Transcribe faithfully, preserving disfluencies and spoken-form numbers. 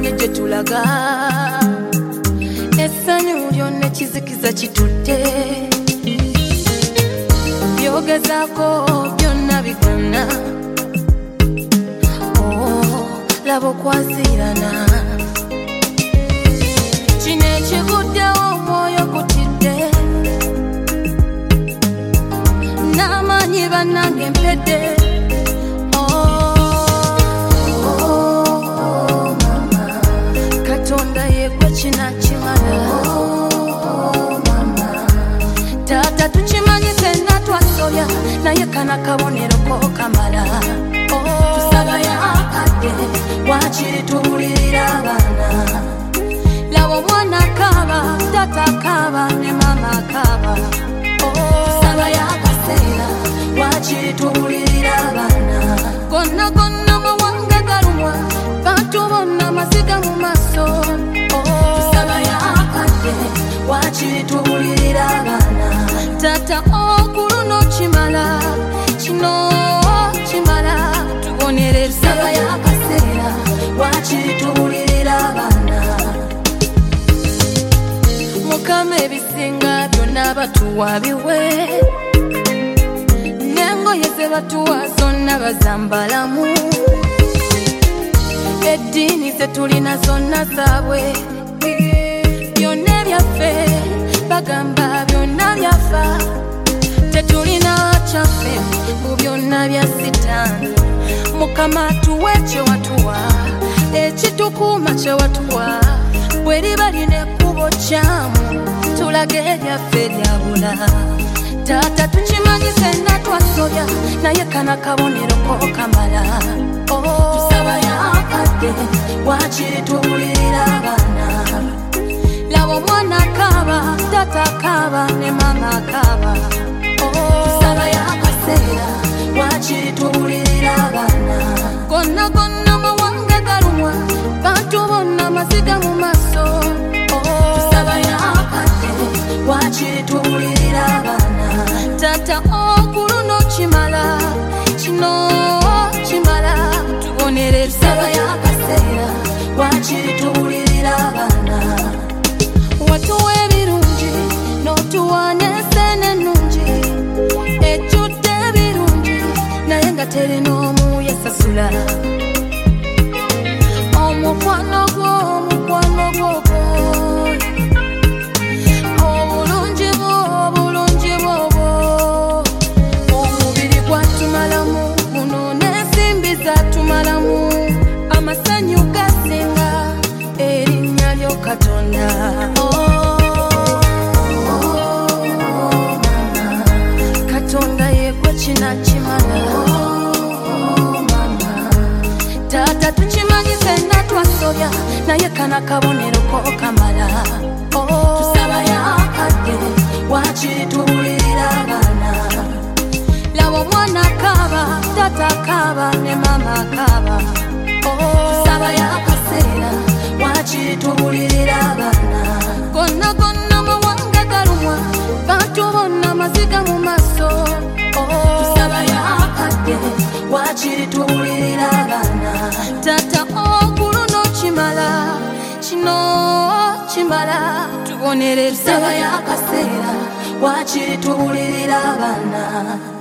tumanye gye tulaga essanyu lyonna ekizikiza kitudde byogezaako byonna bigana oh, laba okwazirana kino ekiguddewo omwoyo gutidde n'amaanyi bannange mpedde Tata tuchimanyi senna twasobya naye kana kabonero ko kamala tusaba yakadde wakiri tubulirira abaana laba omwana kaaba tata kaaba ne mama kaaba tusaba yakaseera wakiri tubulirira abaana gonna gonna mawanga galumwa bantu bonna maziga mu maaso tusaba yakadde wakiri tubulirira abaana tata okuluno kimala kino kimala tubonere tusaba yakaseera wakiri tubulirira abaana mukama ebisinga byonna batuwa biwe n'engoye ze batuwa zonna bazambalamu eddiini ze tulina zonna zaabwe byonna byaffe bagamba byonna byafa tetulina kyaffe mu byonna bya sitaani mukama tuwe kyewatuwa ekitukuuma kyewatuwa bwe liba lina ekkubo kyamu tulage ebyaffe lyabula taata tukimanyi senna twasobya naye kana kabonero ko kamala tusaba yakadde wakiri tubulirira abaana laba omwana kaaba tata kaaba ne mama kaaba tusaba yakaseera wakiri tubulirira abaana gonna gonna mawanga galumwa bantu bonna maziga mu maaso tusaba yakadde wakiri tubulirira abaana tata okuluno kimala kino kimala tubonere tusaba yakaseera wakiri tubulirira abaana watuwa ebirungi n'otuwa n'enseene ennungi ejjudde ebirungi naye nga teri n'omu yasasula omukwano gwo omukwano gwogwo obulungi bwo obulungi bwobwo omubiri gwatumalamu guno n'ensimbi zatumalamu amasanyu gasinga erinnya lyo Katonda tata tukimanyi senna twasobya naye kana kabonero ko kamala tusaba yakadde wakiri tubulirira abaana laba omwana kaaba tata kaaba ne mama kaaba tusaba yakaseera wakiri tubulirira abaana gonna gonna mawanga galumwa bantu bonna maziga mu maaso tusaba yakadde wakiri tubulirira abaana tata okuluno kimala kino kimala tubonere tusaba yakaseera wakiri tubulirira abaana